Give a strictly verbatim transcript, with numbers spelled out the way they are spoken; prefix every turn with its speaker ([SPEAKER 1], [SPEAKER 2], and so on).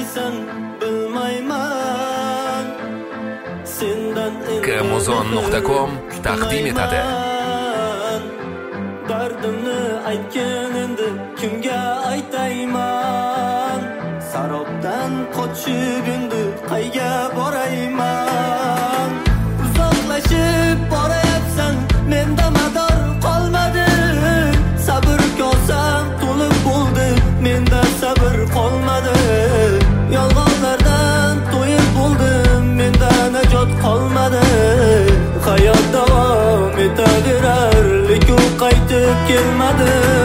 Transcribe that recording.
[SPEAKER 1] qaldaysan bilmayman. Sendan
[SPEAKER 2] Kmozon nuqta com taqdim etadi.
[SPEAKER 1] Dardimni aytgan endi kimga aytayman? Sarobdan qochib endi qayga borayman? Uzoqlashib borayapsan, menda mador qolmadi. Sabr kosam to'lib bo'ldi, menda sabr qolmadi. Yolg'onlardan to'yib bo'ldim, menda najot qolmadi. Hayot davom etaverar, lekin qaytib kelmadi.